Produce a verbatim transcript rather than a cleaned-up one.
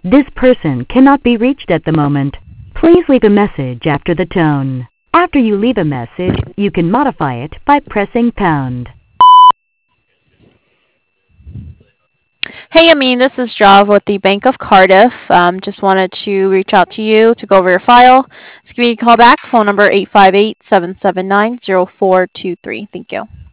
This person cannot be reached at the moment. Please leave a message after the tone. After you leave a message, you can modify it by pressing pound. Hey, Amin, this is Jav with the Bank of Cardiff. Um, just wanted to reach out to you to go over your file. Just give me a call back, phone number eight five eight, seven seven nine, zero four two three. Thank you.